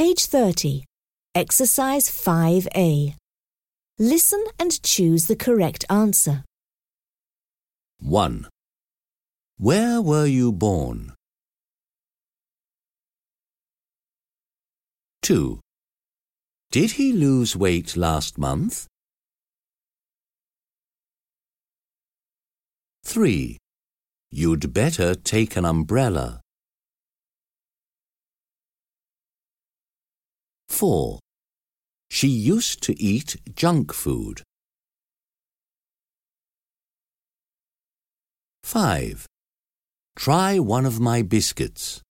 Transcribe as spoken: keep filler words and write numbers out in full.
Page thirty. Exercise five A. Listen and choose the correct answer. one. Where were you born? two. Did he lose weight last month? three. You'd better take an umbrella. four. She used to eat junk food. five. Try one of my biscuits.